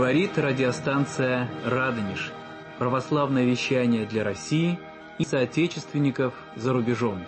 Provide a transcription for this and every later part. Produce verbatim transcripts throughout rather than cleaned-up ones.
Говорит радиостанция «Радонеж». Православное вещание для России и соотечественников за рубежом.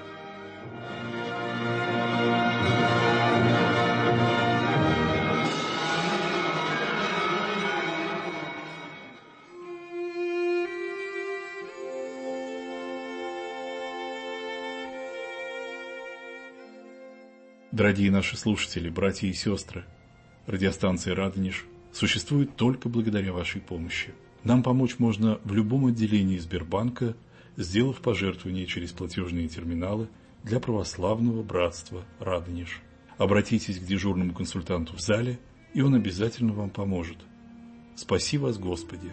Дорогие наши слушатели, братья и сестры, радиостанция «Радонеж» существует только благодаря вашей помощи. Нам помочь можно в любом отделении Сбербанка, сделав пожертвование через платежные терминалы для православного братства «Радонеж». Обратитесь к дежурному консультанту в зале, и он обязательно вам поможет. Спаси вас, Господи!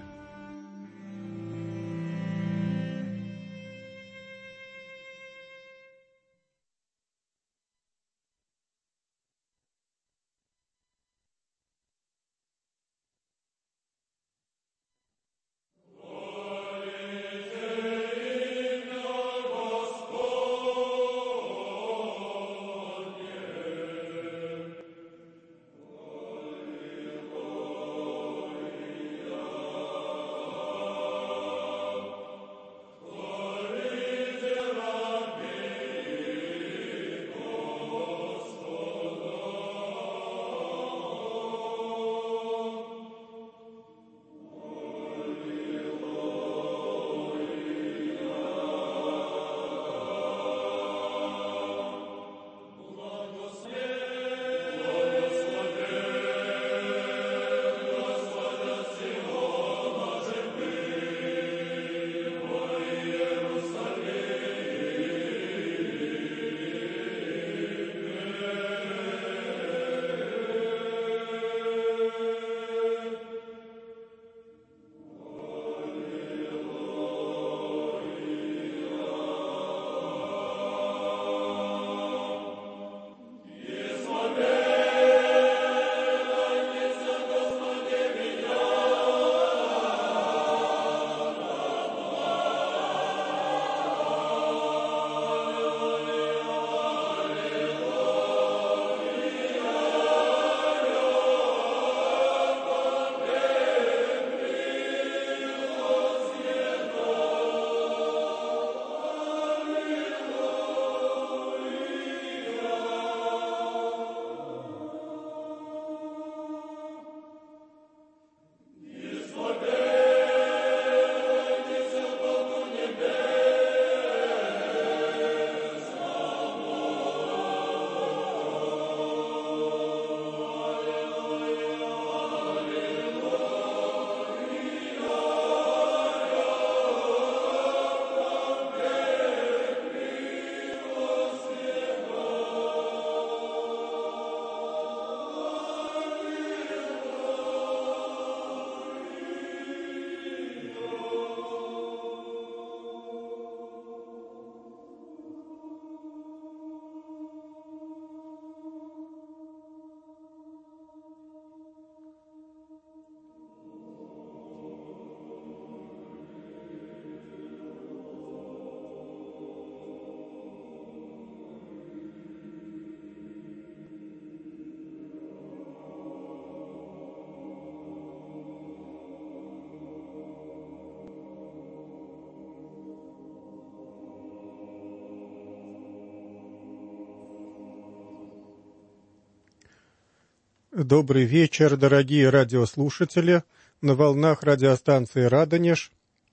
Добрый вечер, дорогие радиослушатели. На волнах радиостанции «Радонеж»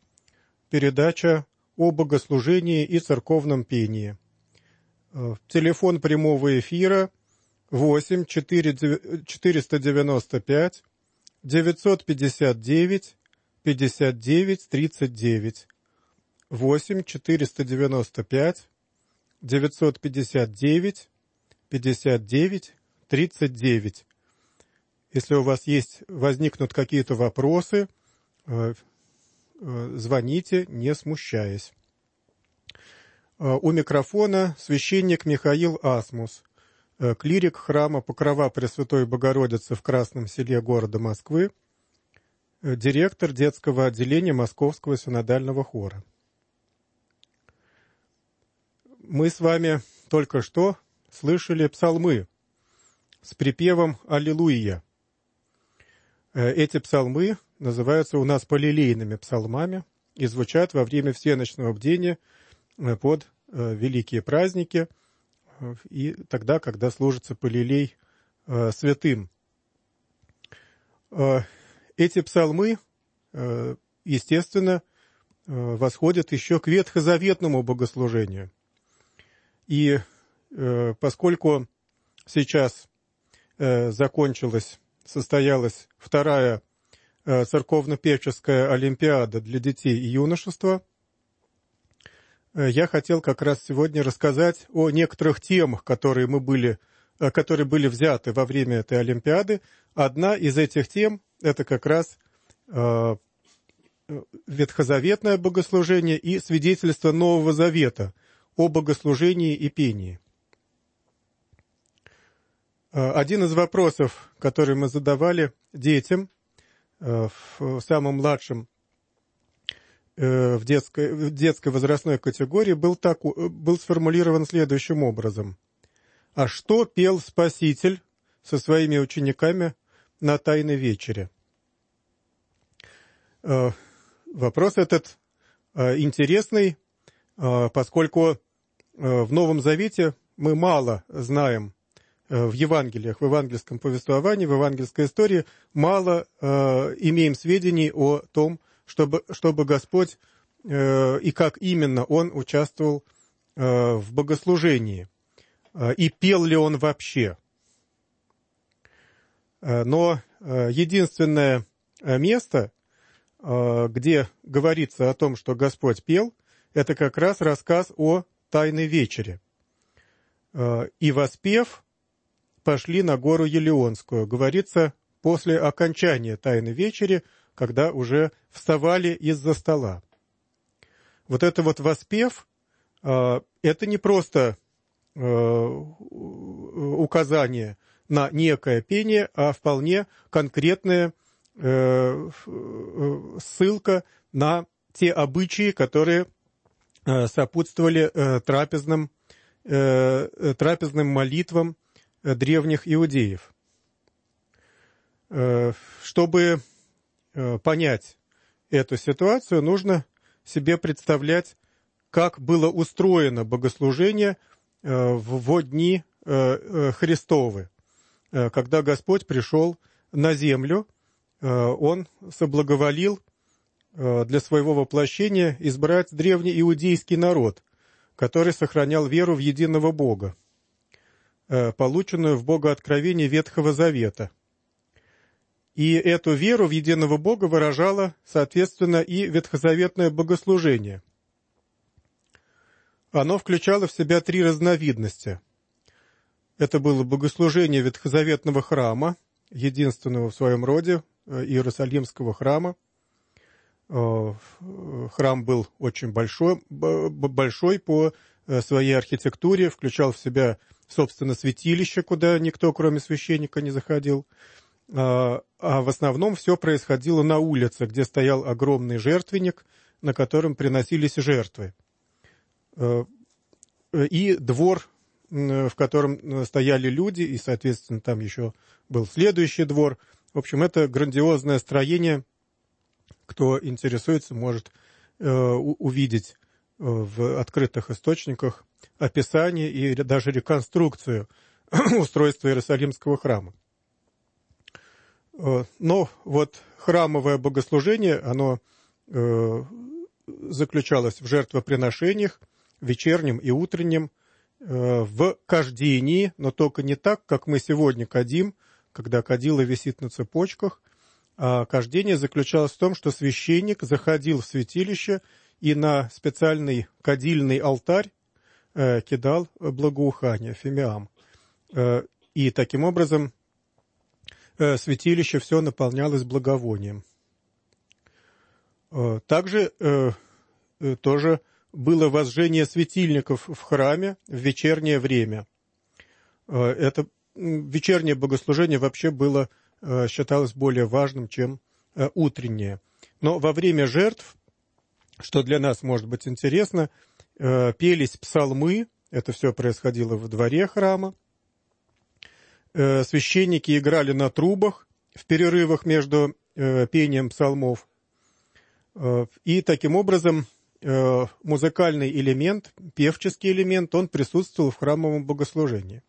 передача о богослужении и церковном пении. Телефон прямого эфира восемь четыреста девяносто пять девятьсот пятьдесят девять пятьдесят девять тридцать девять. восемь четыреста девяносто пять девятьсот пятьдесят девять пятьдесят девять тридцать девять. Если у вас есть, возникнут какие-то вопросы, звоните, не смущаясь. У микрофона священник Михаил Асмус, клирик храма Покрова Пресвятой Богородицы в Красном Селе города Москвы, директор детского отделения Московского синодального хора. Мы с вами только что слышали псалмы с припевом «Аллилуйя». Эти псалмы называются у нас полилейными псалмами и звучат во время всеночного бдения под великие праздники и тогда, когда служится полилей святым. Эти псалмы, естественно, восходят еще к ветхозаветному богослужению. И поскольку сейчас закончилась, состоялась вторая церковно-певческая олимпиада для детей и юношества, я хотел как раз сегодня рассказать о некоторых темах, которые мы были, которые были взяты во время этой олимпиады. Одна из этих тем – это как раз ветхозаветное богослужение и свидетельство Нового Завета о богослужении и пении. Один из вопросов, который мы задавали детям в самом младшем, в детской, в детской возрастной категории, был, так, был сформулирован следующим образом. А что пел Спаситель со своими учениками на Тайной вечере? Вопрос этот интересный, поскольку в Новом Завете мы мало знаем в Евангелиях, в евангельском повествовании, в евангельской истории, мало имеем сведений о том, чтобы, чтобы Господь и как именно Он участвовал в богослужении, и пел ли Он вообще. Но единственное место, где говорится о том, что Господь пел, это как раз рассказ о Тайной вечере. «И воспев, пошли на гору Елеонскую». Говорится после окончания Тайной вечери, когда уже вставали из-за стола. Вот это вот воспев, это не просто указание на некое пение, а вполне конкретная ссылка на те обычаи, которые сопутствовали трапезным, трапезным молитвам древних иудеев. Чтобы понять эту ситуацию, нужно себе представлять, как было устроено богослужение в дни Христовы. Когда Господь пришел на землю, Он соблаговолил для своего воплощения избрать древнеиудейский народ, который сохранял веру в единого Бога, полученную в богооткровении Ветхого Завета. И эту веру в единого Бога выражало, соответственно, и ветхозаветное богослужение. Оно включало в себя три разновидности. Это было богослужение ветхозаветного храма, единственного в своем роде, Иерусалимского храма. Храм был очень большой, большой по своей архитектуре, включал в себя, собственно, святилище, куда никто, кроме священника, не заходил. А в основном все происходило на улице, где стоял огромный жертвенник, на котором приносились жертвы. И двор, в котором стояли люди, и, соответственно, там еще был следующий двор. В общем, это грандиозное строение. Кто интересуется, может увидеть в открытых источниках описание и даже реконструкцию устройства Иерусалимского храма. Но вот храмовое богослужение, оно заключалось в жертвоприношениях, вечернем и утреннем, в кадении, но только не так, как мы сегодня кадим, когда кадила висит на цепочках. А кадение заключалось в том, что священник заходил в святилище и на специальный кадильный алтарь кидал благоухание, фимиам. И таким образом святилище все наполнялось благовонием. Также тоже было возжжение светильников в храме в вечернее время. Это вечернее богослужение вообще было, считалось более важным, чем утреннее. Но во время жертв, что для нас может быть интересно, пелись псалмы, это все происходило во дворе храма. Священники играли на трубах в перерывах между э, пением псалмов. Э, и таким образом э, музыкальный элемент, певческий элемент, он присутствовал в храмовом богослужении.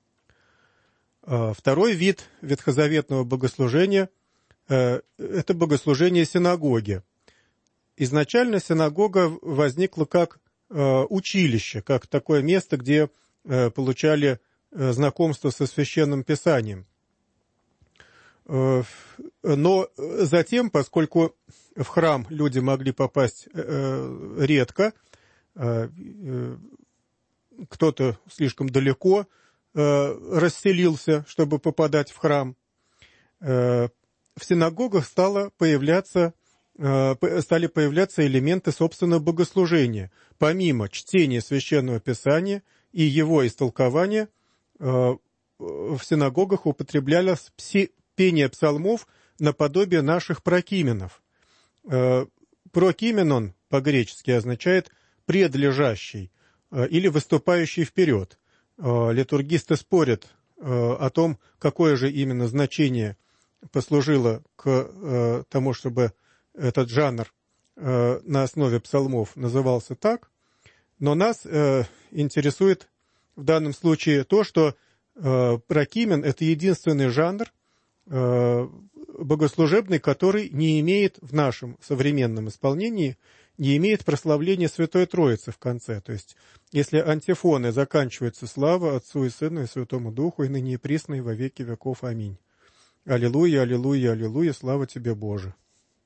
Э, второй вид ветхозаветного богослужения э, – это богослужение синагоги. Изначально синагога возникла как э, училище, как такое место, где э, получали э, знакомство со Священным Писанием. Э, но затем, поскольку в храм люди могли попасть э, редко, э, э, кто-то слишком далеко э, расселился, чтобы попадать в храм, э, в синагогах стало появляться стали появляться элементы собственного богослужения. Помимо чтения Священного Писания и его истолкования, в синагогах употреблялось пение псалмов наподобие наших прокименов. Прокименон по-гречески означает «предлежащий» или «выступающий вперед». Литургисты спорят о том, какое же именно значение послужило к тому, чтобы этот жанр э, на основе псалмов назывался так, но нас э, интересует в данном случае то, что э, прокимен – это единственный жанр э, богослужебный, который не имеет в нашем современном исполнении, не имеет прославления Святой Троицы в конце. То есть, если антифоны заканчиваются «Слава Отцу и Сыну и Святому Духу, и ныне и присно, и во веки веков. Аминь». Аллилуйя, аллилуйя, аллилуйя, слава тебе, Боже.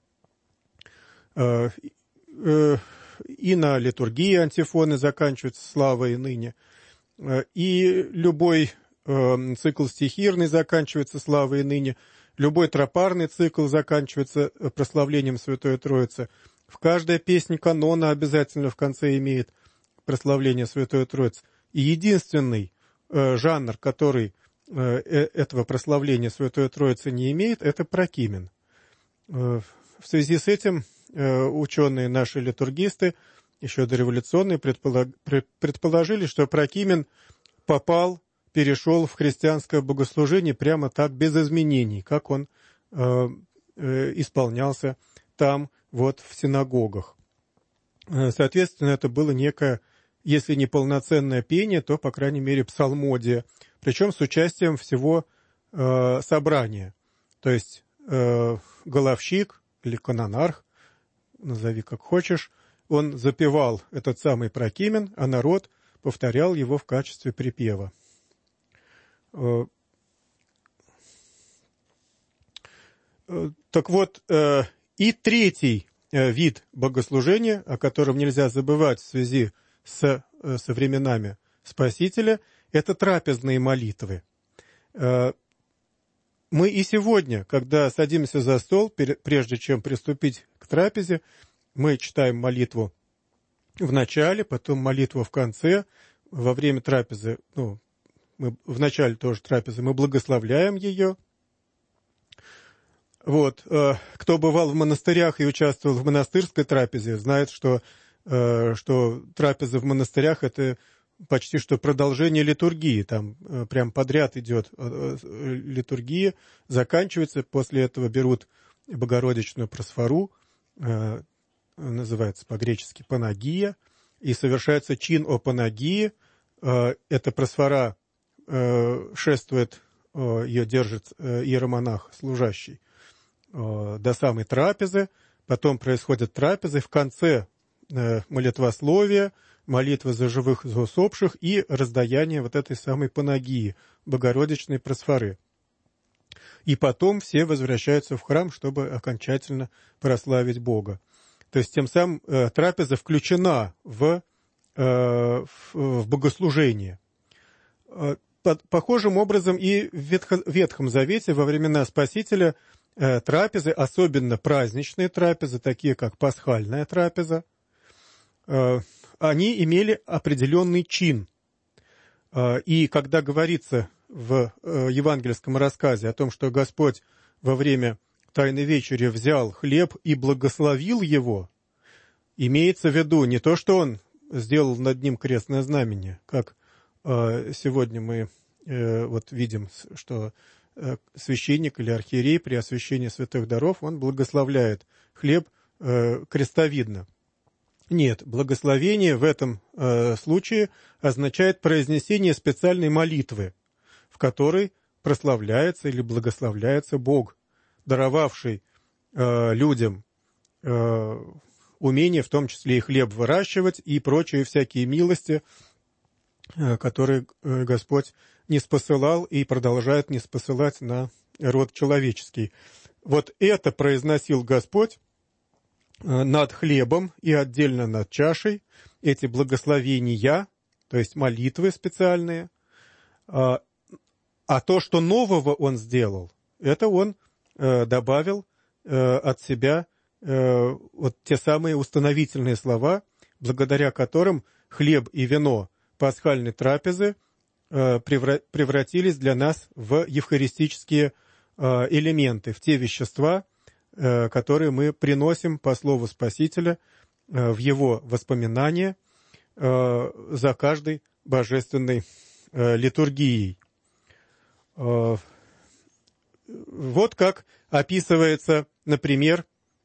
И на литургии антифоны заканчиваются «Слава и ныне». И любой цикл стихирный заканчивается «Слава и ныне». Любой тропарный цикл заканчивается прославлением Святой Троицы. В каждой песне канона обязательно в конце имеет прославление Святой Троицы. И единственный жанр, который этого прославления Святой Троицы не имеет, это прокимен. В связи с этим ученые, наши литургисты, еще дореволюционные, предположили, что прокимен попал, перешел в христианское богослужение прямо так, без изменений, как он э, э, исполнялся там, вот в синагогах. Соответственно, это было некое, если не полноценное пение, то, по крайней мере, псалмодия, причем с участием всего э, собрания. То есть э, головщик или канонарх, назови как хочешь, он запевал этот самый прокимен, а народ повторял его в качестве припева. Так вот, и третий вид богослужения, о котором нельзя забывать в связи с, со временами Спасителя, это трапезные молитвы. Мы и сегодня, когда садимся за стол, прежде чем приступить к трапезе, мы читаем молитву в начале, потом молитву в конце. Во время трапезы, ну, мы в начале тоже трапезы, мы благословляем ее. Вот. Кто бывал в монастырях и участвовал в монастырской трапезе, знает, что, что трапеза в монастырях – это почти что продолжение литургии. Там прям подряд идет литургия, заканчивается, после этого берут богородичную просфору, называется по-гречески панагия, и совершается чин о панагии. Эта просфора шествует, ее держит иеромонах, служащий, до самой трапезы, потом происходит трапеза, и в конце молитвословие, молитва за живых, за усопших и раздаяние вот этой самой панагии, богородичной просфоры. И потом все возвращаются в храм, чтобы окончательно прославить Бога. То есть тем самым трапеза включена в, в богослужение. Похожим образом и в Ветхо, Ветхом Завете во времена Спасителя трапезы, особенно праздничные трапезы, такие как пасхальная трапеза, они имели определенный чин. И когда говорится в евангельском рассказе о том, что Господь во время Тайной вечери взял хлеб и благословил его, имеется в виду не то, что Он сделал над ним крестное знамение, как сегодня мы вот видим, что священник или архиерей при освящении святых даров, он благословляет хлеб крестовидно. Нет, благословение в этом случае означает произнесение специальной молитвы, в которой прославляется или благословляется Бог, даровавший людям умение, в том числе и хлеб выращивать, и прочие всякие милости, которые Господь ниспосылал и продолжает ниспосылать на род человеческий. Вот это произносил Господь над хлебом и отдельно над чашей, эти благословения, то есть молитвы специальные. А то, что нового Он сделал, это Он добавил от себя вот те самые установительные слова, благодаря которым хлеб и вино пасхальной трапезы превратились для нас в евхаристические элементы, в те вещества, которые мы приносим по слову Спасителя в Его воспоминания за каждой божественной литургией. Вот как описывается, например,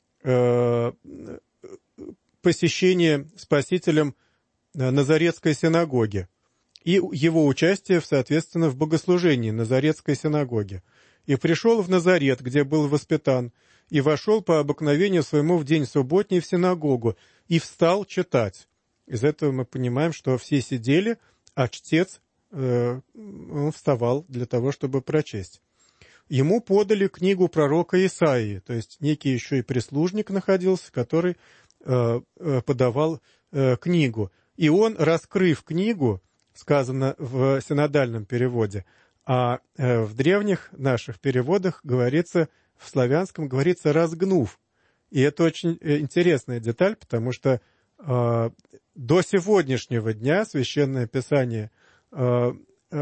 посещение Спасителем Назаретской синагоги и его участие, соответственно, в богослужении Назаретской синагоги. «И пришел в Назарет, где был воспитан, и вошел по обыкновению своему в день субботний в синагогу, и встал читать». Из этого мы понимаем, что все сидели, а чтец, э, он вставал для того, чтобы прочесть. Ему подали книгу пророка Исаии, то есть некий еще и прислужник находился, который э, подавал э, книгу. И он, раскрыв книгу, сказано в синодальном переводе, а э, в древних наших переводах говорится, в славянском говорится «разгнув». И это очень интересная деталь, потому что э, до сегодняшнего дня Священное Писание э,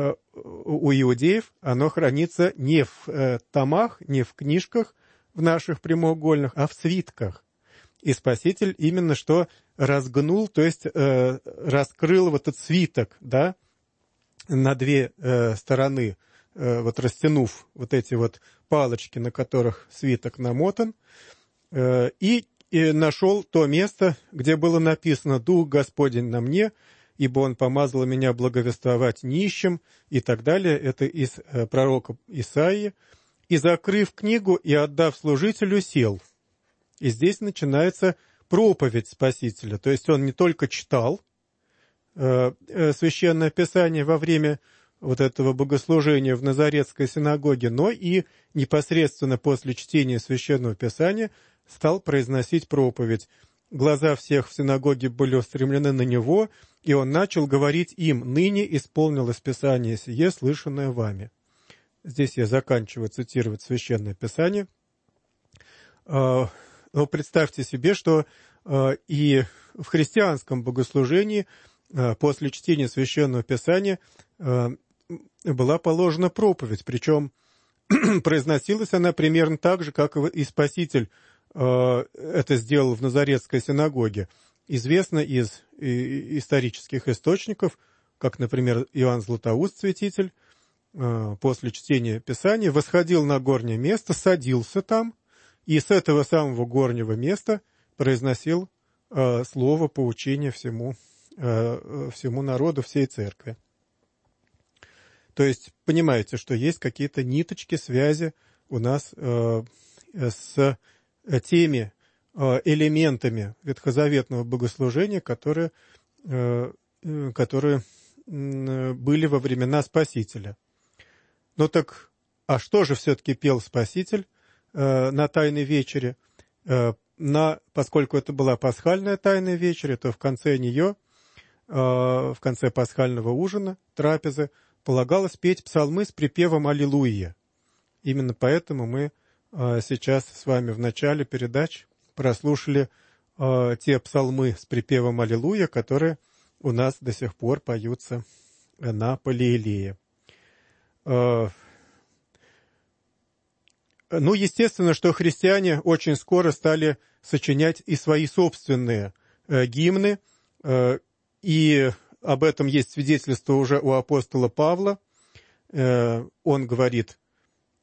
у иудеев, оно хранится не в томах, не в книжках в наших прямоугольных, а в свитках. И Спаситель именно что разгнул, то есть э, раскрыл вот этот свиток, да, на две э, стороны, э, вот растянув вот эти вот палочки, на которых свиток намотан, э, и, и нашел то место, где было написано «Дух Господень на мне, ибо Он помазал меня благовествовать нищим», и так далее. Это из э, пророка Исаии. «И, закрыв книгу и отдав служителю, сел». И здесь начинается проповедь Спасителя. То есть он не только читал э, э, Священное Писание во время вот этого богослужения в Назаретской синагоге, но и непосредственно после чтения Священного Писания стал произносить проповедь. Глаза всех в синагоге были устремлены на него, и он начал говорить им: «Ныне исполнилось Писание сие, слышанное вами». Здесь я заканчиваю цитировать Священное Писание. Но представьте себе, что и в христианском богослужении после чтения Священного Писания была положена проповедь, причем произносилась она примерно так же, как и Спаситель это сделал в Назаретской синагоге. Известно из исторических источников, как, например, Иоанн Златоуст, святитель, после чтения Писания восходил на горнее место, садился там, и с этого самого горнего места произносил слово поучения всему, всему народу, всей церкви. То есть, понимаете, что есть какие-то ниточки, связи у нас с теми элементами ветхозаветного богослужения, которые, которые были во времена Спасителя. Ну так, а что же все-таки пел Спаситель на Тайной вечере? На, поскольку это была пасхальная Тайная вечеря, то в конце нее, в конце пасхального ужина, трапезы, полагалось петь псалмы с припевом «Аллилуйя». Именно поэтому мы сейчас с вами в начале передач прослушали э, те псалмы с припевом «Аллилуйя», которые у нас до сих пор поются на Палеелее. Э, ну, естественно, что христиане очень скоро стали сочинять и свои собственные э, гимны, э, и об этом есть свидетельство уже у апостола Павла. Э, он говорит: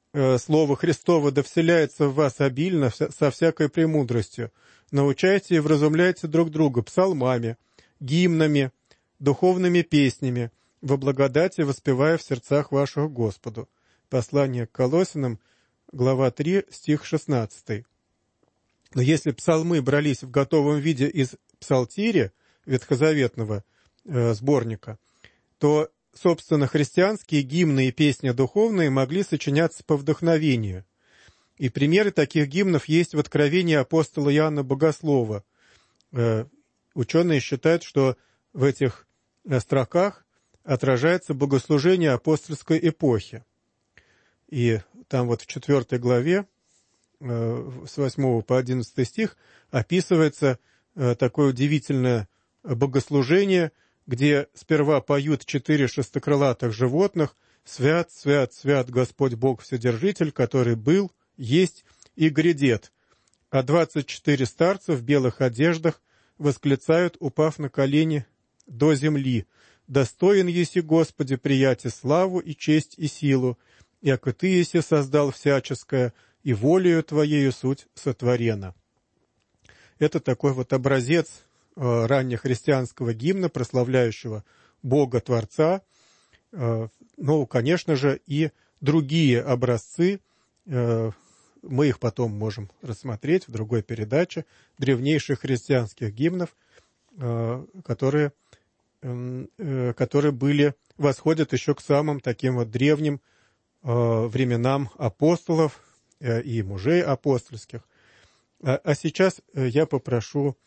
Слово Христово да вселяется в вас обильно со всякой премудростью. Научайте и вразумляйте друг друга псалмами, гимнами, духовными песнями, во благодати воспевая в сердцах ваших Господу». Послание к Колоссянам, глава три, стих шестнадцатый. Но если псалмы брались в готовом виде из псалтири ветхозаветного э, сборника, то, собственно, христианские гимны и песни духовные могли сочиняться по вдохновению. И примеры таких гимнов есть в Откровении апостола Иоанна Богослова. Э, ученые считают, что в этих э, строках отражается богослужение апостольской эпохи. И там вот в четвертой главе, с восьмого по одиннадцатый стих, описывается такое удивительное богослужение, где сперва поют четыре шестикрылатых животных: «Свят, свят, свят Господь Бог Вседержитель, который был, есть и грядет». А двадцать четыре старца в белых одеждах восклицают, упав на колени до земли: «Достоин еси, Господи, прияти славу и честь и силу, яко Ты еси создал всяческое, и волею Твоею суть сотворена». Это такой вот образец э, раннехристианского гимна, прославляющего Бога Творца. Э, ну, конечно же, и другие образцы, э, мы их потом можем рассмотреть в другой передаче, древнейших христианских гимнов, э, которые, э, которые были, восходят еще к самым таким вот древним временам апостолов и мужей апостольских. А сейчас я попрошу,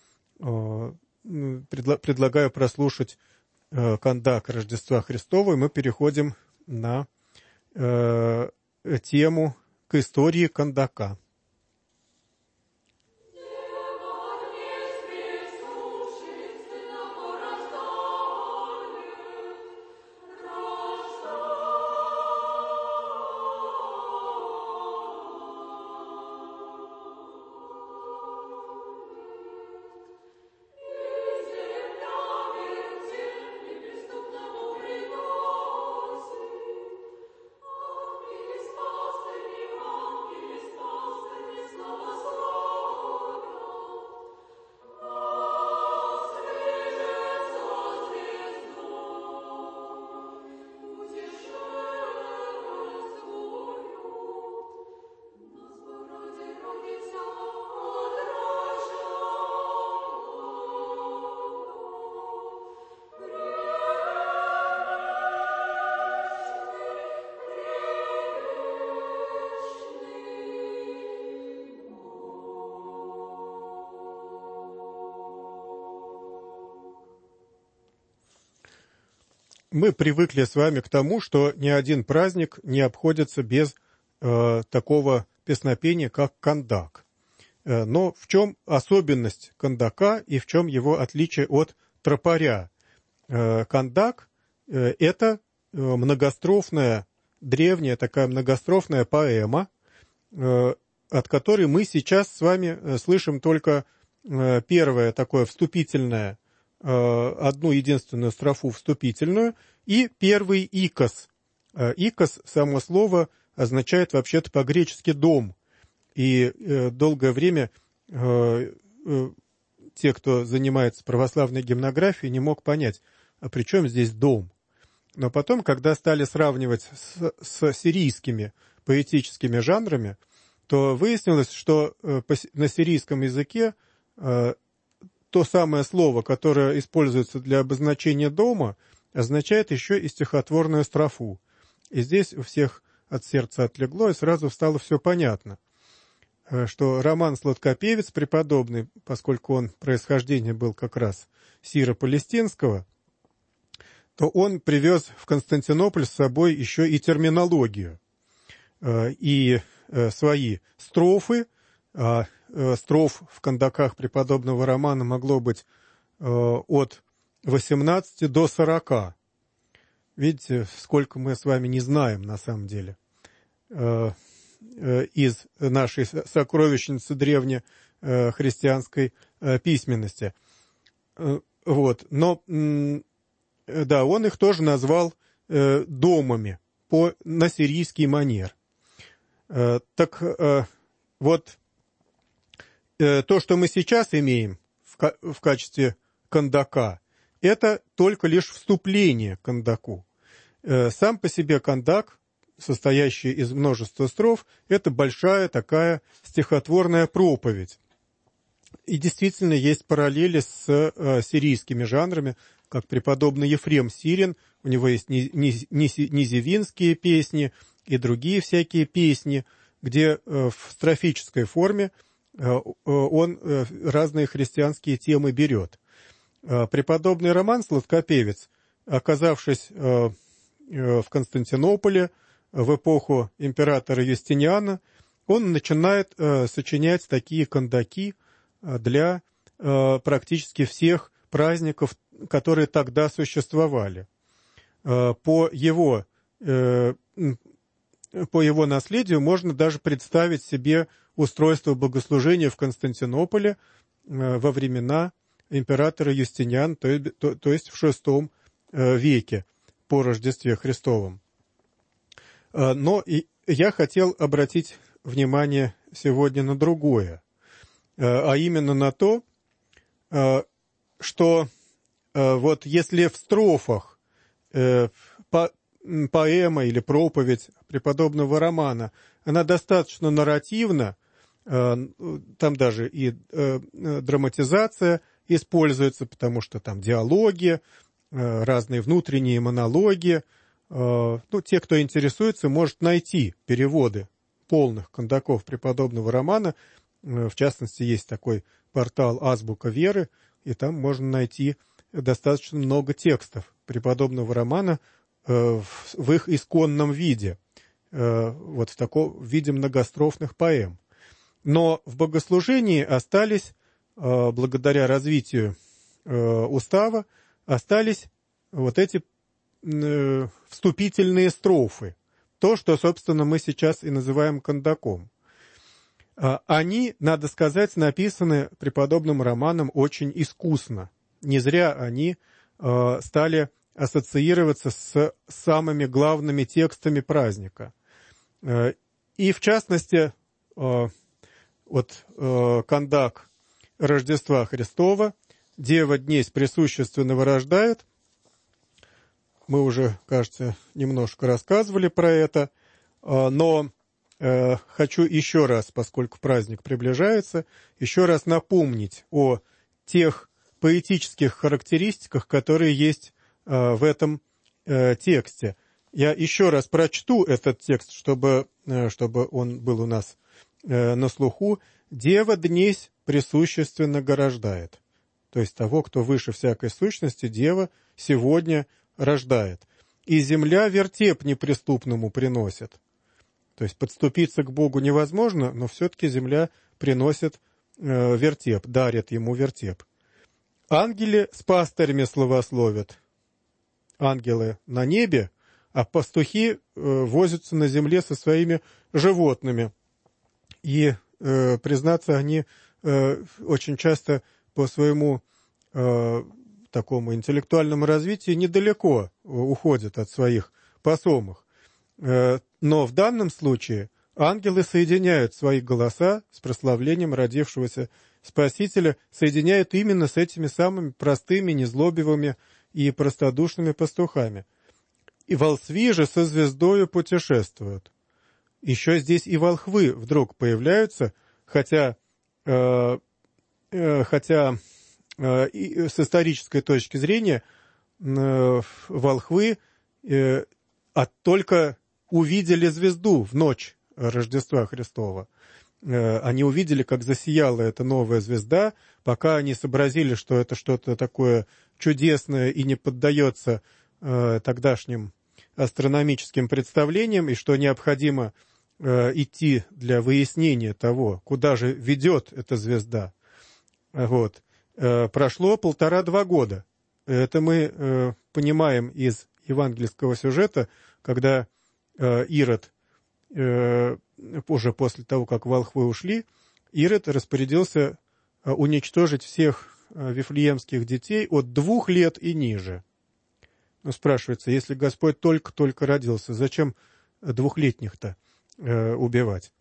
предлагаю прослушать кандак Рождества Христова, и мы переходим на тему к истории кандака. Мы привыкли с вами к тому, что ни один праздник не обходится без э, такого песнопения, как кандак. Э, но в чем особенность кандака и в чем его отличие от тропаря? Э, кандак э, – это многострофная, древняя такая многострофная поэма, э, от которой мы сейчас с вами слышим только э, первое такое вступительное, одну единственную строфу вступительную, и первый икос. Икос, само слово, означает вообще-то по-гречески «дом». И долгое время те, кто занимается православной гимнографией, не мог понять, а при чем здесь дом? Но потом, когда стали сравнивать с, с сирийскими поэтическими жанрами, то выяснилось, что на сирийском языке то самое слово, которое используется для обозначения дома, означает еще и стихотворную строфу. И здесь у всех от сердца отлегло, и сразу стало все понятно, что Роман Сладкопевец преподобный, поскольку он происхождение был как раз сиро-палестинского, то он привез в Константинополь с собой еще и терминологию, и свои строфы. А строф в кандаках преподобного Романа могло быть э, от восемнадцати до сорока. Видите, сколько мы с вами не знаем на самом деле э, э, из нашей сокровищницы древнехристианской э, письменности. Э, вот. Но, э, да, он их тоже назвал э, домами по, на сирийский манер. Так вот, то, что мы сейчас имеем в качестве кандака, это только лишь вступление к кандаку. Сам по себе кандак, состоящий из множества строф, это большая такая стихотворная проповедь. И действительно есть параллели с сирийскими жанрами, как преподобный Ефрем Сирин, у него есть низевинские песни и другие всякие песни, где в строфической форме он разные христианские темы берет. Преподобный Роман Сладкопевец, оказавшись в Константинополе в эпоху императора Юстиниана, он начинает сочинять такие кандаки для практически всех праздников, которые тогда существовали. По его, по его наследию можно даже представить себе устройство богослужения в Константинополе во времена императора Юстиниана, то есть, то, то есть в шестом веке по Рождестве Христовом. Но и я хотел обратить внимание сегодня на другое, а именно на то, что вот если в строфах поэма или проповедь преподобного Романа, она достаточно нарративна, там даже и драматизация используется, потому что там диалоги, разные внутренние монологи. Ну, те, кто интересуется, может найти переводы полных кандаков преподобного Романа. В частности, есть такой портал «Азбука веры», и там можно найти достаточно много текстов преподобного Романа в их исконном виде, вот в таком виде многострофных поэм. Но в богослужении остались, благодаря развитию устава, остались вот эти вступительные строфы, то, что, собственно, мы сейчас и называем кандаком. Они, надо сказать, написаны преподобным Романом очень искусно. Не зря они стали ассоциироваться с самыми главными текстами праздника. И, в частности, вот кандак Рождества Христова «Дева днесь пресущественно рождает». Мы уже, кажется, немножко рассказывали про это, но хочу еще раз, поскольку праздник приближается, еще раз напомнить о тех поэтических характеристиках, которые есть в этом тексте. Я еще раз прочту этот текст, чтобы, чтобы он был у нас на слуху. «Дева днесь пресущественно рождает». То есть того, кто выше всякой сущности, дева сегодня рождает. «И земля вертеп неприступному приносит». То есть подступиться к Богу невозможно, но все-таки земля приносит э, вертеп, дарит ему вертеп. «Ангели с пастырями славословят». Ангелы на небе, а пастухи э, возятся на земле со своими животными. И, э, признаться, они э, очень часто по своему э, такому интеллектуальному развитию недалеко уходят от своих посомых. Э, но в данном случае ангелы соединяют свои голоса с прославлением родившегося Спасителя, соединяют именно с этими самыми простыми, незлобивыми и простодушными пастухами. «И волхви же со звездою путешествуют». Еще здесь и волхвы вдруг появляются, хотя, э, э, хотя э, и с исторической точки зрения э, волхвы э, а только увидели звезду в ночь Рождества Христова. Э, они увидели, как засияла эта новая звезда, пока они сообразили, что это что-то такое чудесное и не поддается э, тогдашним астрономическим представлениям, и что необходимо э, идти для выяснения того, куда же ведет эта звезда. Вот. Э, прошло полтора-два года. Это мы э, понимаем из евангельского сюжета, когда э, Ирод, э, уже после того, как волхвы ушли, Ирод распорядился э, уничтожить всех э, вифлеемских детей от двух лет и ниже. Ну, спрашивается, если Господь только-только родился, зачем двухлетних-то э, убивать.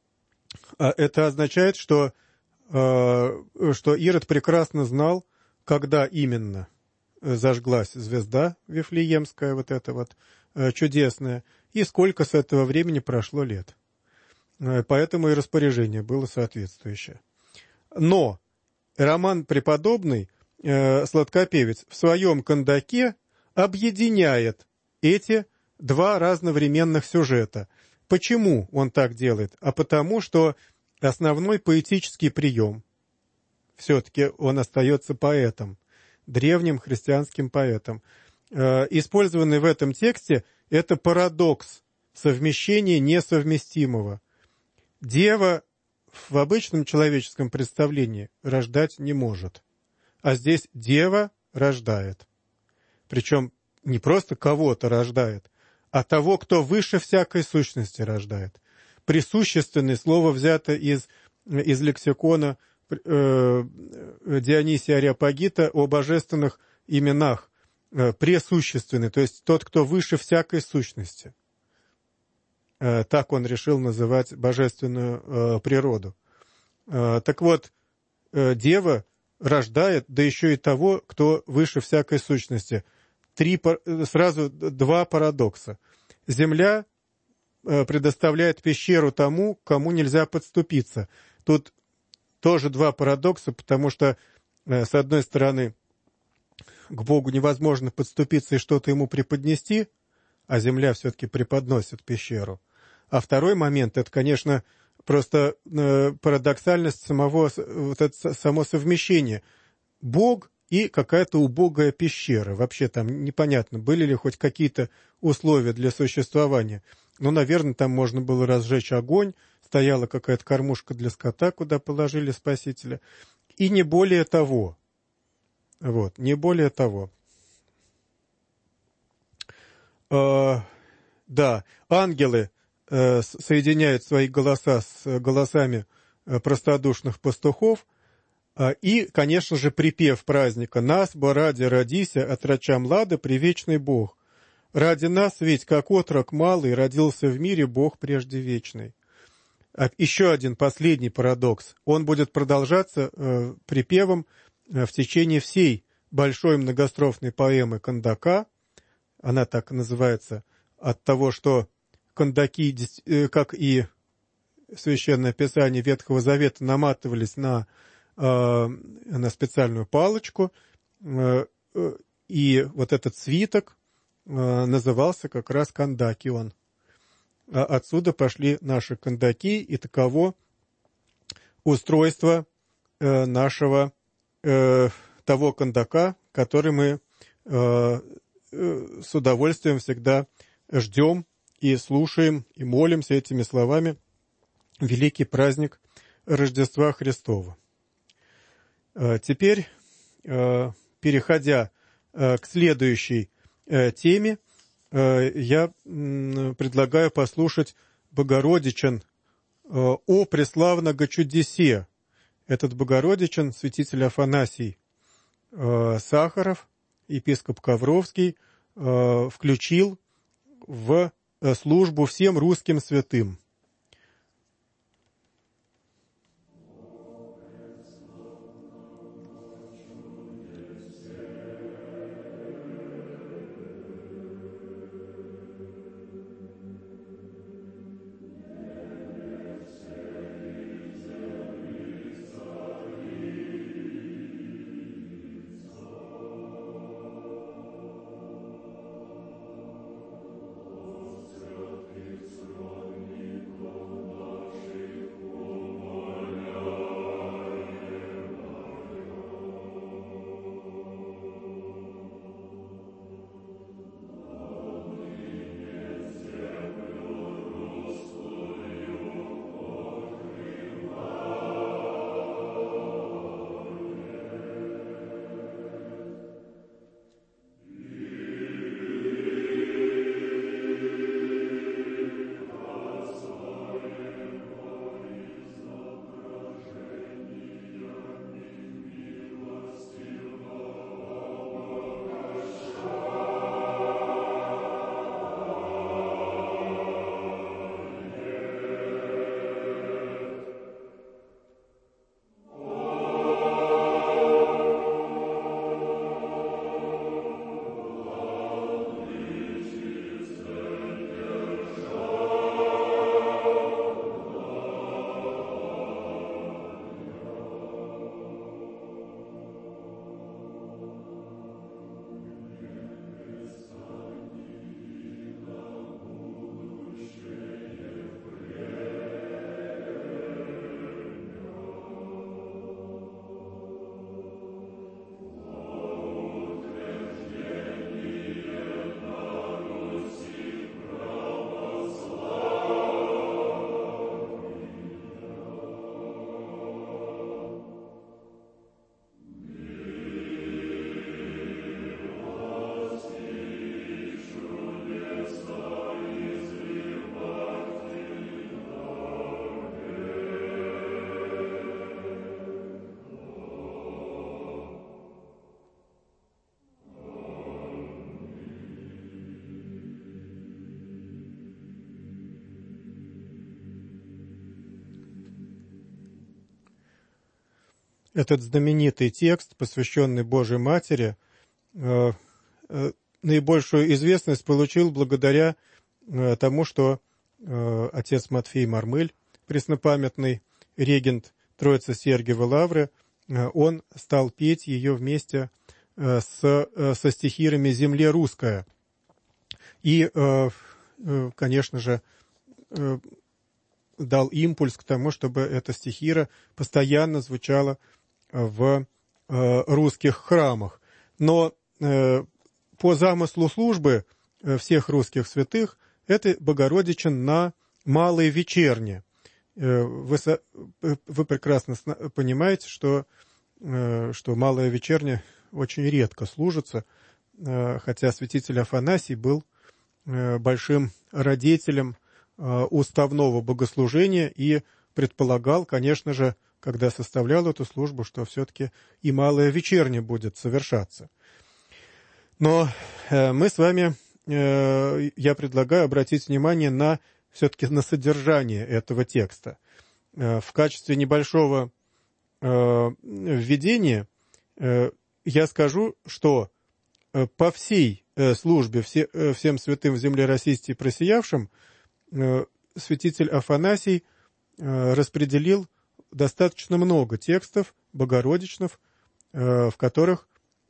А это означает, что, э, что Ирод прекрасно знал, когда именно зажглась звезда Вифлеемская, вот эта вот э, чудесная, и сколько с этого времени прошло лет. Э, поэтому и распоряжение было соответствующее. Но Роман Преподобный, э, Сладкопевец, в своем «Кандаке» объединяет эти два разновременных сюжета. Почему он так делает? А потому, что основной поэтический прием, все-таки он остается поэтом, древним христианским поэтом, э, использованный в этом тексте, это парадокс совмещения несовместимого. Дева в обычном человеческом представлении рождать не может, а здесь дева рождает. Причем не просто кого-то рождает, а того, кто выше всякой сущности рождает. Присущественное слово взято из, из лексикона э, Дионисия Ареопагита о божественных именах. Э, пресущественный, то есть тот, кто выше всякой сущности. Э, так он решил называть божественную э, природу. Э, так вот, э, дева рождает, да еще и того, кто выше всякой сущности. Три, сразу два парадокса. Земля предоставляет пещеру тому, кому нельзя подступиться. Тут тоже два парадокса, потому что, с одной стороны, к Богу невозможно подступиться и что-то ему преподнести, а земля все-таки преподносит пещеру. А второй момент, это, конечно, просто парадоксальность самого, вот это само совмещение. Бог и какая-то убогая пещера. Вообще там непонятно, были ли хоть какие-то условия для существования. Ну, наверное, там можно было разжечь огонь, стояла какая-то кормушка для скота, куда положили Спасителя. И не более того. Вот, не более того. А, да, ангелы а, соединяют свои голоса с голосами простодушных пастухов. И, конечно же, припев праздника «Нас, бо ради родися, отроча млада, привечный Бог». Ради нас ведь, как отрок малый, родился в мире Бог прежде вечный. Еще один последний парадокс. Он будет продолжаться э, припевом э, в течение всей большой многострофной поэмы «Кандака». Она так называется от того, что кандаки, э, как и Священное Писание Ветхого Завета, наматывались на на специальную палочку, и вот этот свиток назывался как раз кандакион. Отсюда пошли наши кандаки, и таково устройство нашего того кандака, который мы с удовольствием всегда ждем и слушаем, и молимся этими словами великий праздник Рождества Христова. Теперь, переходя к следующей теме, я предлагаю послушать Богородичен о преславного чудесе. Этот Богородичен, святитель Афанасий Сахаров, епископ Ковровский, включил в службу всем русским святым. Thank you. этот знаменитый текст, посвященный Божьей Матери, наибольшую известность получил благодаря тому, что отец Матфей Мармыль, преснопамятный регент Троицы Сергиевой Лавры, он стал петь ее вместе с, со стихирами «Земле русская». И, конечно же, дал импульс к тому, чтобы эта стихира постоянно звучала в русских храмах. Но по замыслу службы всех русских святых это Богородичин на малой вечерне. Вы, вы прекрасно понимаете, что, что малая вечерня очень редко служится, хотя святитель Афанасий был большим радетелем уставного богослужения и предполагал, конечно же, когда составлял эту службу, что все-таки и малая вечерня будет совершаться. Но мы с вами, я предлагаю обратить внимание на все-таки на содержание этого текста. В качестве небольшого введения я скажу, что по всей службе всем святым в земле российской просиявшим святитель Афанасий распределил достаточно много текстов богородичных, в которых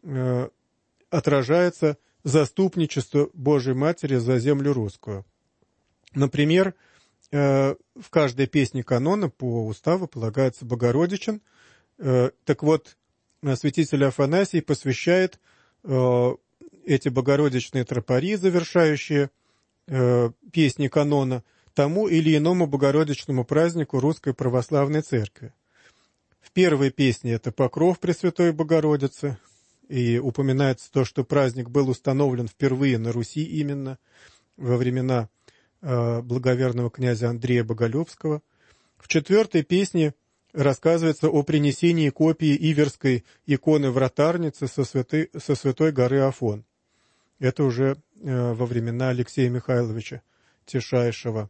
отражается заступничество Божьей Матери за землю русскую. Например, в каждой песне канона по уставу полагается Богородичин. Так вот, святитель Афанасий посвящает эти богородичные тропари, завершающие песни канона, тому или иному богородичному празднику Русской Православной Церкви. В первой песне это покров Пресвятой Богородицы, и упоминается то, что праздник был установлен впервые на Руси именно во времена э, благоверного князя Андрея Боголюбского. В четвертой песне рассказывается о принесении копии Иверской иконы Вратарницы со, святой, со святой горы Афон. Это уже э, во времена Алексея Михайловича Тишайшего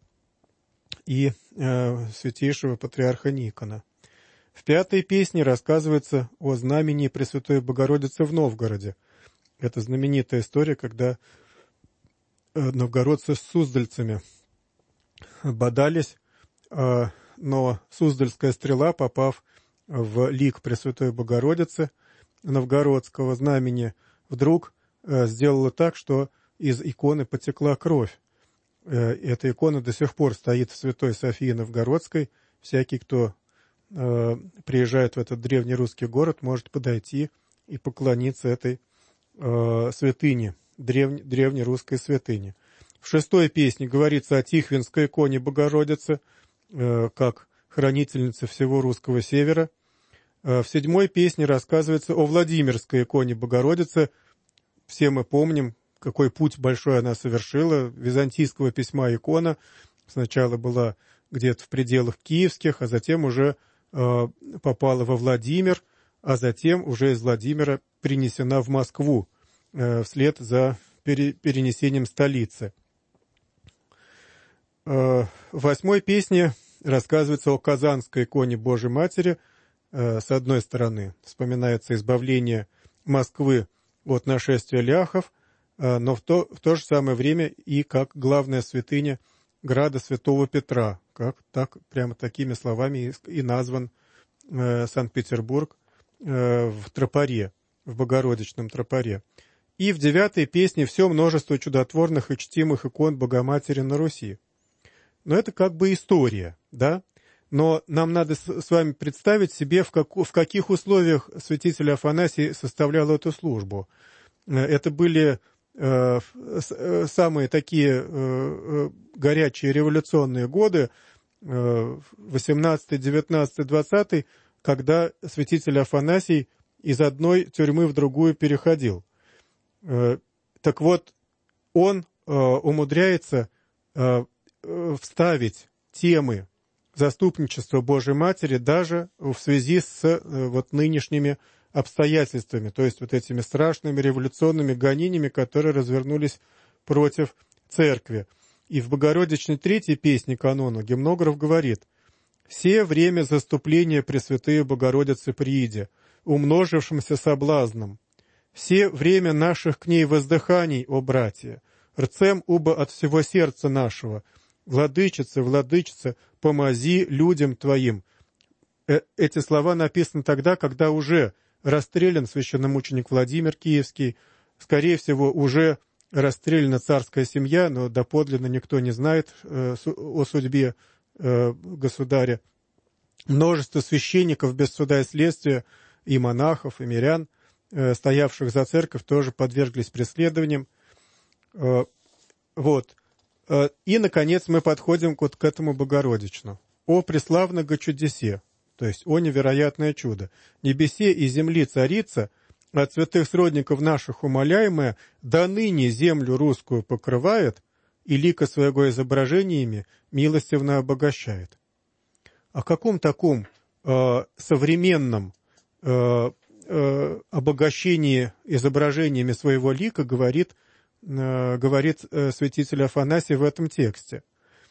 и э, святейшего патриарха Никона. В пятой песне рассказывается о знамении Пресвятой Богородицы в Новгороде. Это знаменитая история, когда новгородцы с суздальцами бодались, но суздальская стрела, попав в лик Пресвятой Богородицы новгородского знамени, вдруг сделала так, что из иконы потекла кровь. Эта икона до сих пор стоит в Святой Софии Новгородской. Всякий, кто приезжает в этот древний русский город, может подойти и поклониться этой э, святыне, древней, древней русской святыне. В шестой песне говорится о Тихвинской иконе Богородицы, э, как хранительнице всего русского севера. Э, в седьмой песне рассказывается о Владимирской иконе Богородицы. Все мы помним, какой путь большой она совершила. Византийского письма икона сначала была где-то в пределах киевских, а затем уже попала во Владимир, а затем уже из Владимира принесена в Москву э, вслед за пере, перенесением столицы. Э, в восьмой песне рассказывается о Казанской иконе Божьей Матери. Э, с одной стороны вспоминается избавление Москвы от нашествия ляхов, э, но в то, в то же самое время и как главная святыня града Святого Петра, как так, прямо такими словами и назван э, Санкт-Петербург э, в тропаре, в Богородичном тропаре. И в девятой песне все множество чудотворных и чтимых икон Богоматери на Руси. Но это как бы история, да? Но нам надо с вами представить себе, в, как, в каких условиях святитель Афанасий составлял эту службу. Это были самые такие горячие революционные годы, восемнадцатый, девятнадцатый, двадцатый, когда святитель Афанасий из одной тюрьмы в другую переходил. Так вот, он умудряется вставить темы заступничества Божьей Матери даже в связи с вот нынешними обстоятельствами, то есть вот этими страшными революционными гонениями, которые развернулись против церкви. И в Богородичной третьей песне канона Гимнограф говорит: «Все время заступления Пресвятые Богородицы прииде, умножившимся соблазном, все время наших к ней воздыханий, о братья, рцем уба от всего сердца нашего, владычица, владычица, помози людям Твоим». Эти слова написаны тогда, когда уже расстрелян священномученик Владимир Киевский, скорее всего, уже расстреляна царская семья, но доподлинно никто не знает э, о судьбе э, государя. Множество священников без суда и следствия, и монахов, и мирян, э, стоявших за церковь, тоже подверглись преследованиям. Э, вот. Э, и, наконец, мы подходим вот к этому Богородичну. «О преславного чудесе», то есть «О невероятное чудо! Небесе и земли царица, от святых сродников наших умоляемая, до ныне землю русскую покрывает и лика своего изображениями милостивно обогащает». О каком таком э, современном э, э, обогащении изображениями своего лика говорит, э, говорит э, святитель Афанасий в этом тексте?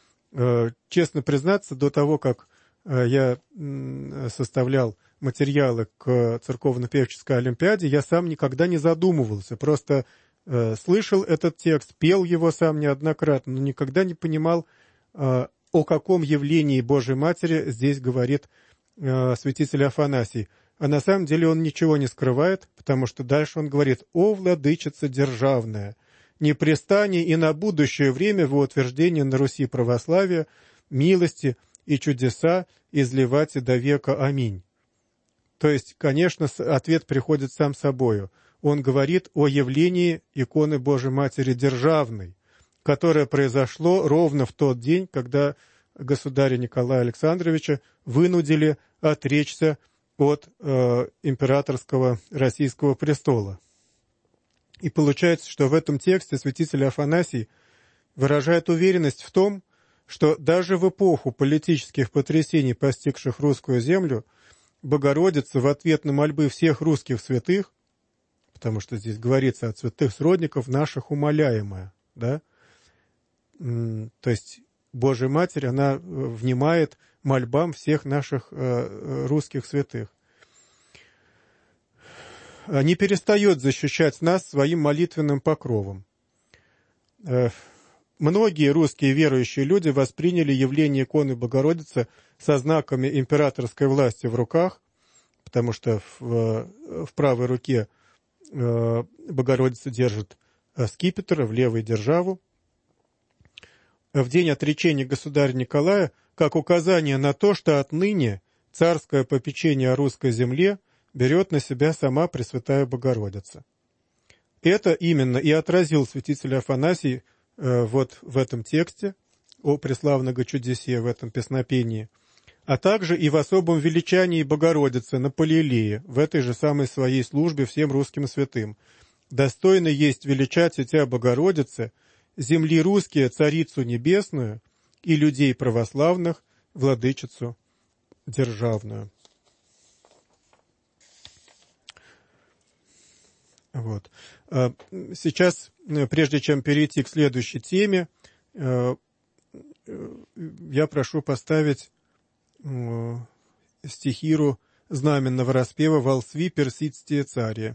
Э, честно признаться, до того, как э, я э, составлял материалы к церковно-певческой олимпиаде, я сам никогда не задумывался. Просто э, слышал этот текст, пел его сам неоднократно, но никогда не понимал, э, о каком явлении Божьей Матери здесь говорит э, святитель Афанасий. А на самом деле он ничего не скрывает, потому что дальше он говорит: «О, владычица державная, не престани и на будущее время в утверждение на Руси православия, милости и чудеса изливайте до века. Аминь». То есть, конечно, ответ приходит сам собою. Он говорит о явлении иконы Божией Матери Державной, которое произошло ровно в тот день, когда государя Николая Александровича вынудили отречься от э, императорского российского престола. И получается, что в этом тексте святитель Афанасий выражает уверенность в том, что даже в эпоху политических потрясений, постигших русскую землю, Богородица в ответ на мольбы всех русских святых, потому что здесь говорится от святых сродников наших умоляемая, да, то есть Божья Матерь, она внимает мольбам всех наших э, русских святых, не перестает защищать нас своим молитвенным покровом. Э, многие русские верующие люди восприняли явление иконы Богородицы со знаками императорской власти в руках, потому что в, в правой руке э, Богородица держит скипетр, в левой державу. В день отречения государя Николая как указание на то, что отныне царское попечение о русской земле берет на себя сама Пресвятая Богородица. Это именно и отразил святитель Афанасий э, вот в этом тексте о преславного чудесе, в этом песнопении, а также и в особом величании Богородицы на Палилее, в этой же самой своей службе всем русским святым. «Достойно есть величать и Тя, Богородице, земли русские, царицу небесную, и людей православных, владычицу державную». Вот. Сейчас, прежде чем перейти к следующей теме, я прошу поставить стихиру знаменного распева «Волсви персидские цари».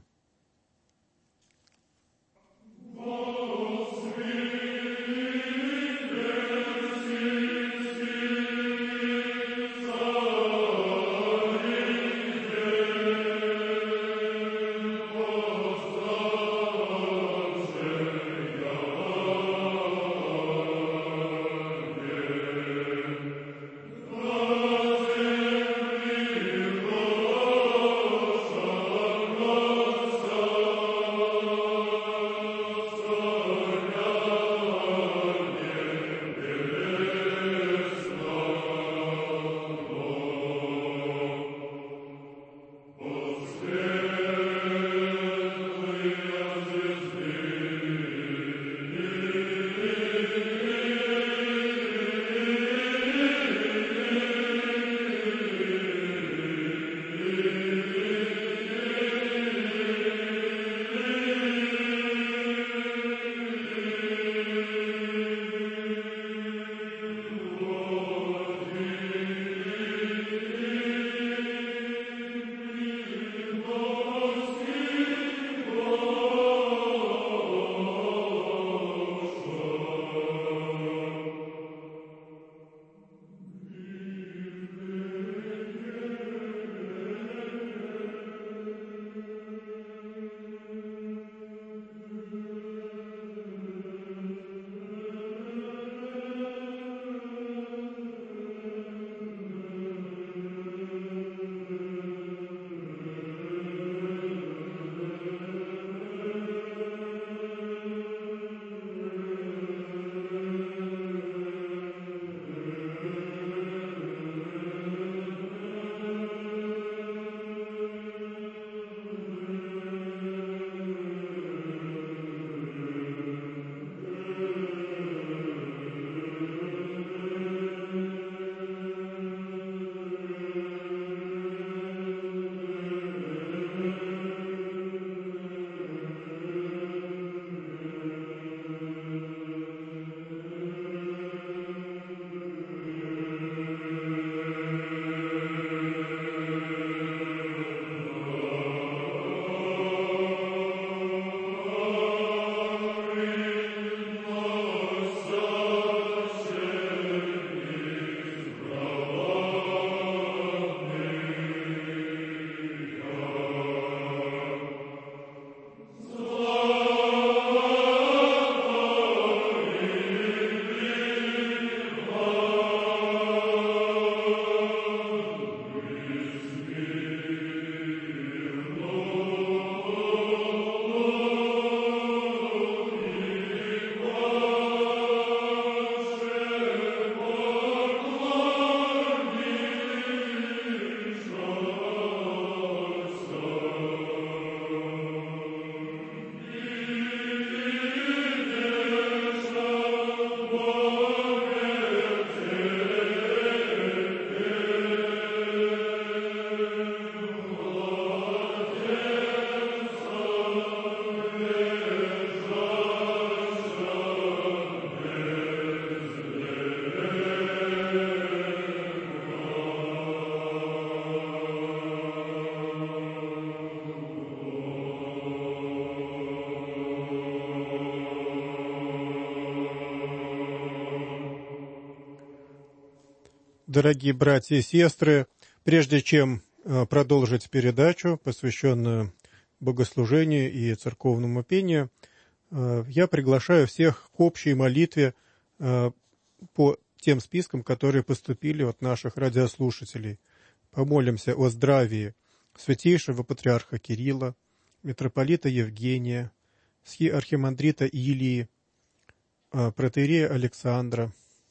Дорогие братья и сестры, прежде чем продолжить передачу, посвященную богослужению и церковному пению, я приглашаю всех к общей молитве по тем спискам, которые поступили от наших радиослушателей. Помолимся о здравии святейшего патриарха Кирилла, митрополита Евгения, архимандрита Илии, протоиерея Александра,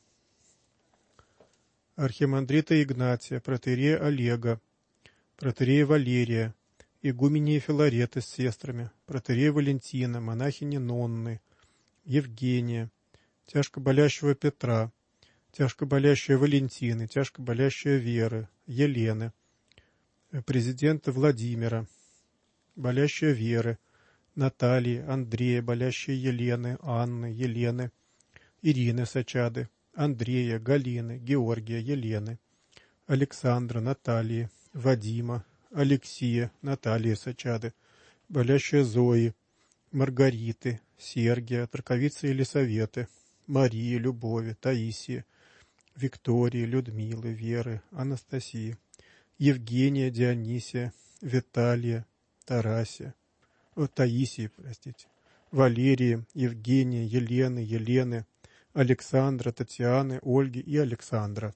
архимандрита Игнатия, протоиерея Олега, протоиерея Валерия, игуменьи Филареты с сестрами, протоиерея Валентина, монахини Нонны, Евгения, тяжко болящего Петра, тяжко болящая Валентины, тяжко болящая Веры, Елены, президента Владимира, болящая Веры, Натальи, Андрея, болящая Елены, Анны, Елены, Ирины Сачады, Андрея, Галины, Георгия, Елены, Александра, Натальи, Вадима, Алексея, Натальи Сачады, болящая Зои, Маргариты, Сергия, Траковицы Елисаветы, Марии, Любови, Таисии, Виктории, Людмилы, Веры, Анастасии, Евгения, Дионисия, Виталия, Тарасия, о, Таисии, простите, Валерии, Евгения, Елены, Елены, Александра, Татьяны, Ольги и Александра.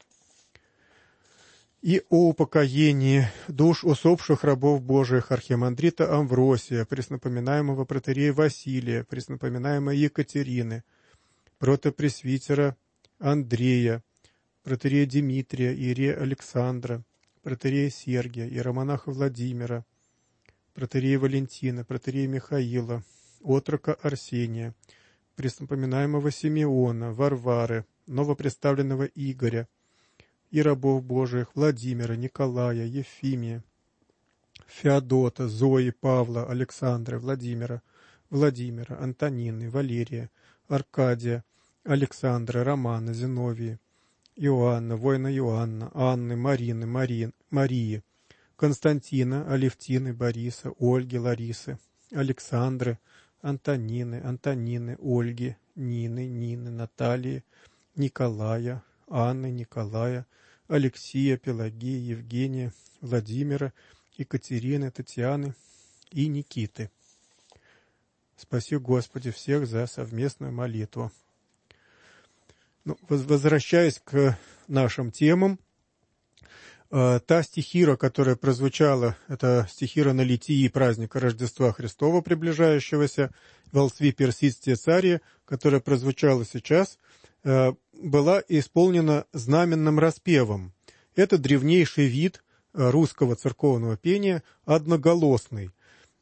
И о упокоении душ усопших рабов Божиих архимандрита Амвросия, преснопоминаемого протоиерея Василия, преснопоминаемой Екатерины, протопресвитера Андрея, протоиерея Дмитрия, иерея Александра, протоиерея Сергия, иеромонаха Владимира, протоиерея Валентина, протоиерея Михаила, отрока Арсения, преснопоминаемого Симеона, Варвары, новопредставленного Игоря, и рабов Божиих Владимира, Николая, Ефимия, Феодота, Зои, Павла, Александра, Владимира, Владимира, Антонины, Валерия, Аркадия, Александра, Романа, Зиновии, Иоанна, воина Иоанна, Анны, Марины, Марин, Марии, Константина, Алевтины, Бориса, Ольги, Ларисы, Александры, Антонины, Антонины, Ольги, Нины, Нины, Натальи, Николая, Анны, Николая, Алексея, Пелагея, Евгения, Владимира, Екатерины, Татьяны и Никиты. Спаси, Господи, всех за совместную молитву. Ну, возвращаясь к нашим темам, та стихира, которая прозвучала, это стихира на литии праздника Рождества Христова, приближающегося, «Волсви персидские цари», которая прозвучала сейчас, была исполнена знаменным распевом. Это древнейший вид русского церковного пения, одноголосный.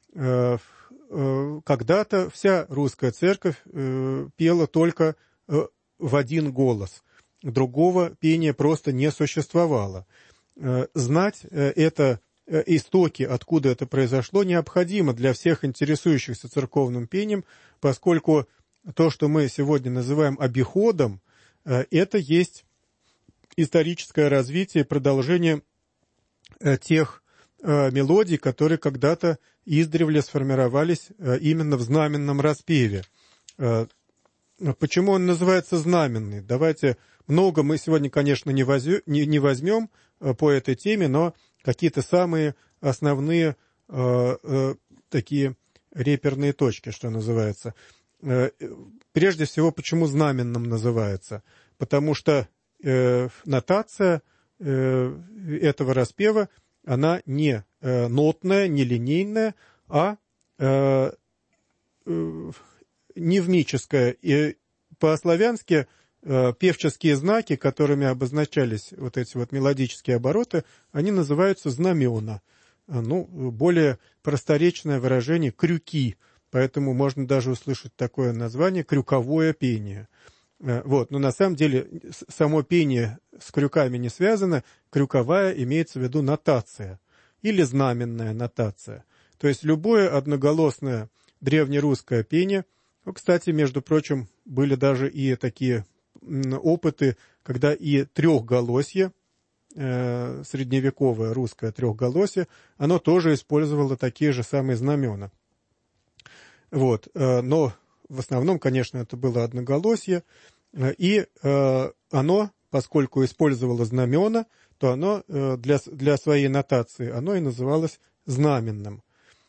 Когда-то вся русская церковь пела только в один голос. Другого пения просто не существовало. Знать это истоки, откуда это произошло, необходимо для всех интересующихся церковным пением, поскольку то, что мы сегодня называем обиходом, это есть историческое развитие, продолжение тех мелодий, которые когда-то издревле сформировались именно в знаменном распеве. Почему он называется знаменный? Давайте, много мы сегодня, конечно, не возьмем по этой теме, но какие-то самые основные такие реперные точки, что называется. Прежде всего, почему знаменным называется? Потому что э, нотация э, этого распева, она не э, нотная, не линейная, а э, э, невмическая. И по-славянски э, певческие знаки, которыми обозначались вот эти вот мелодические обороты, они называются знамена. Ну, более просторечное выражение «крюки». Поэтому можно даже услышать такое название «крюковое пение». Вот. Но на самом деле само пение с крюками не связано. Крюковая имеется в виду нотация или знаменная нотация. То есть любое одноголосное древнерусское пение. Ну, кстати, между прочим, были даже и такие опыты, когда и трехголосье, э, средневековое русское трехголосье, оно тоже использовало такие же самые знамена. Вот, но в основном, конечно, это было одноголосье, и оно поскольку использовало знамена, то оно для, для своей нотации оно и называлось знаменным.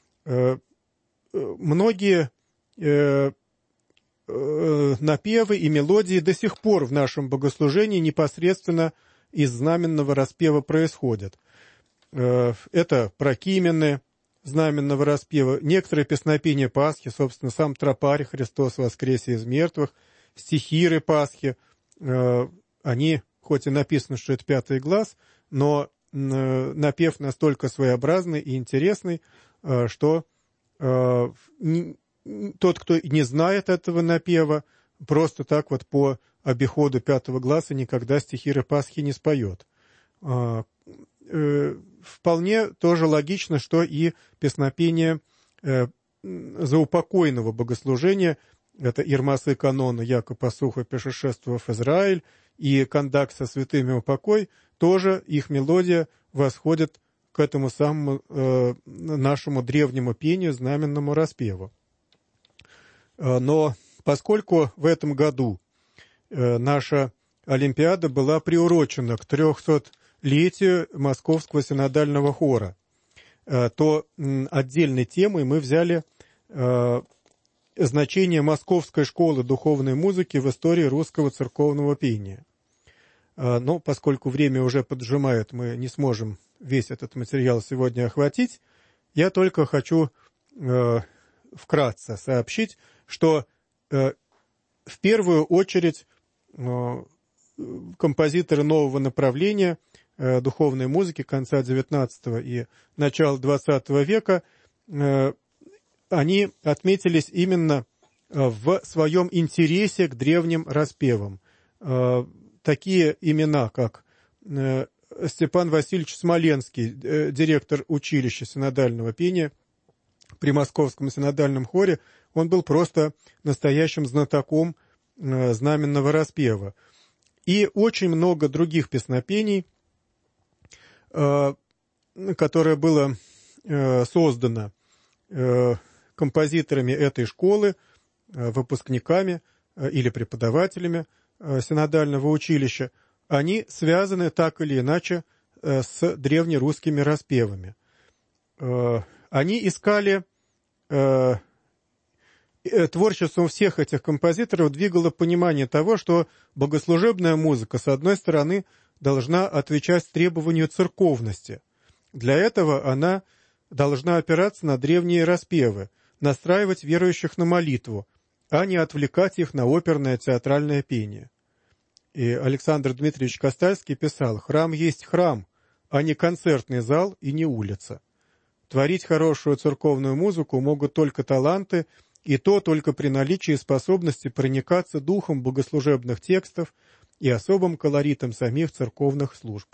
Многие напевы и мелодии до сих пор в нашем богослужении непосредственно из знаменного распева происходят. Это прокимены знаменного распева, некоторые песнопения Пасхи, собственно, сам тропарь «Христос воскресе из мертвых», стихиры Пасхи, они, хоть и написано, что это пятый глаз, но напев настолько своеобразный и интересный, что тот, кто не знает этого напева, просто так вот по обиходу пятого глаза никогда стихиры Пасхи не споет. Вполне тоже логично, что и песнопение заупокойного богослужения, это Ирмасы канона «Яко пасуха пешешествовав Израиль» и «Кондак со святыми упокой», тоже их мелодия восходит к этому самому э, нашему древнему пению, знаменному распеву. Но поскольку в этом году э, наша Олимпиада была приурочена к трехсотлетию Московского синодального хора, э, то э, отдельной темой мы взяли э, значение Московской школы духовной музыки в истории русского церковного пения. Э, но поскольку время уже поджимает, мы не сможем весь этот материал сегодня охватить, я только хочу э, вкратце сообщить, что э, в первую очередь э, композиторы нового направления э, духовной музыки конца девятнадцатого и начала двадцатого века, э, они отметились именно в своем интересе к древним распевам. Э, такие имена, как э, Степан Васильевич Смоленский, э, директор училища синодального пения при Московском синодальном хоре, он был просто настоящим знатоком э, знаменного распева. И очень много других песнопений, э, которое было э, создано э, композиторами этой школы, э, выпускниками э, или преподавателями э, синодального училища, они связаны так или иначе э, с древнерусскими распевами. Э, они искали э, творчеством всех этих композиторов двигало понимание того, что богослужебная музыка, с одной стороны, должна отвечать требованию церковности. Для этого она должна опираться на древние распевы, настраивать верующих на молитву, а не отвлекать их на оперное театральное пение. И Александр Дмитриевич Костальский писал: «Храм есть храм, а не концертный зал и не улица. Творить хорошую церковную музыку могут только таланты, и то только при наличии способности проникаться духом богослужебных текстов и особым колоритом самих церковных служб».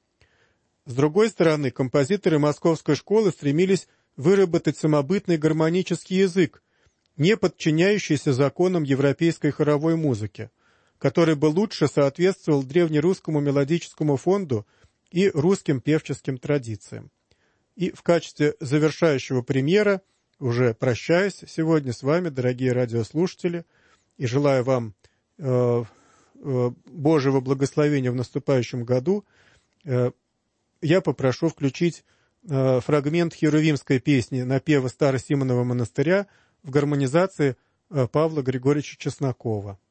С другой стороны, композиторы Московской школы стремились выработать самобытный гармонический язык, не подчиняющийся законам европейской хоровой музыки, который бы лучше соответствовал древнерусскому мелодическому фонду и русским певческим традициям. И в качестве завершающего примера, уже прощаясь сегодня с вами, дорогие радиослушатели, и желаю вам э, э, Божьего благословения в наступающем году, э, я попрошу включить э, фрагмент херувимской песни напева Старосимонова монастыря в гармонизации э, Павла Григорьевича Чеснокова.